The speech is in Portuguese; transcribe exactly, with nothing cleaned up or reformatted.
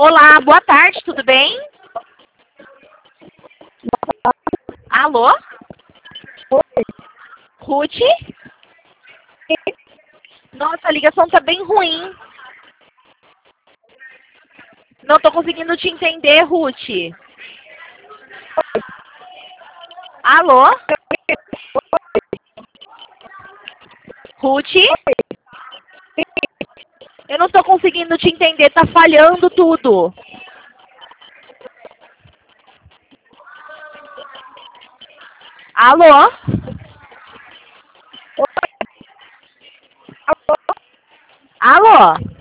Olá, boa tarde, tudo bem? Alô? Oi. Ruth? Nossa, a ligação tá bem ruim. Não tô conseguindo te entender, Ruth. Alô? Ruth? Eu não tô conseguindo te entender, tá falhando tudo. Alô? Alô?